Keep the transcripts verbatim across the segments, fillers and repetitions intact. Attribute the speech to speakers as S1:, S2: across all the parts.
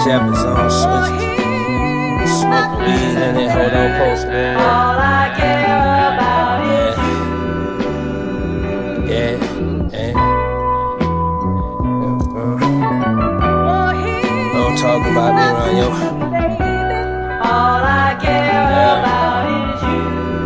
S1: Chevys on switches, smoking weed in it, hold on, post man.
S2: All I care about is
S1: Yeah, yeah, yeah. Don't talk about me around yo.
S2: all I care about is you.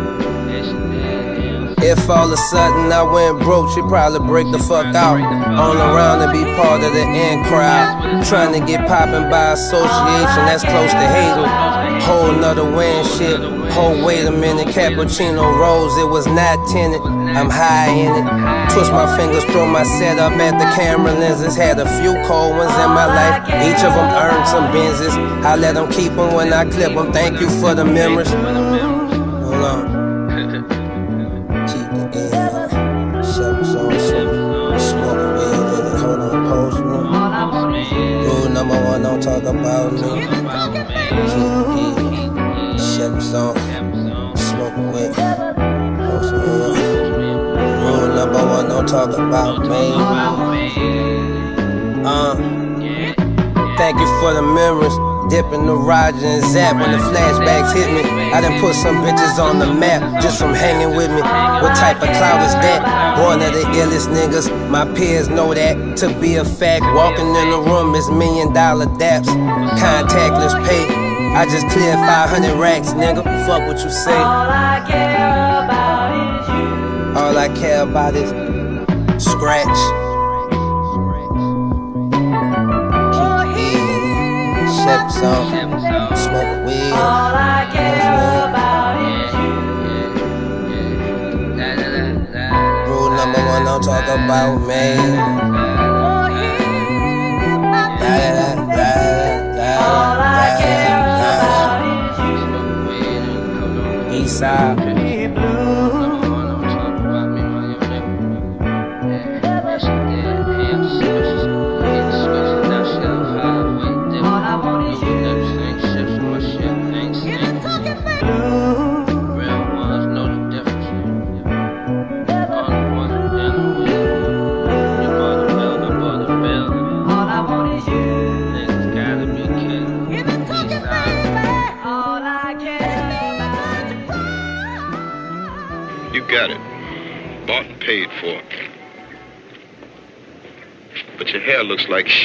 S1: If all of a sudden I went broke, she'd probably break the fuck out. On around to be part of the in crowd. Trying to get poppin' by association, that's close to hating. Whole nother win shit. Oh, wait a minute, cappuccino rose, it was not tinted. I'm high in it. Twist my fingers, throw my setup at the camera lenses. Had a few cold ones in my life. Each of them earned some Benzes. I let them keep them when I clip them. Thank you for the memories. Hold on. Keep the air. Chevys on switches, smoking weed in it, hold on, post man. Rule number one, don't talk about me. Keep the heat. Chevys on, smoking weed, post man. Rule number one, don't talk about me. Uh, thank you for the memories. Dipping the Roger and Zap when the flashbacks hit me. I done put some bitches on the map just from hanging with me. What type of cloud is that? One of the illest niggas, my peers know that. To be a fact, walking in the room is million dollar daps. Contactless pay, I just cleared five hundred racks, nigga. Fuck what you say.
S2: All I care about is you.
S1: All I care about is scratch. Chevys on, smoking weed.
S2: All I care about is you.
S1: Rule number one, don't talk about me.
S2: All I care about is you.
S1: East side.
S3: You got it. Bought and paid for. But your hair looks like shit.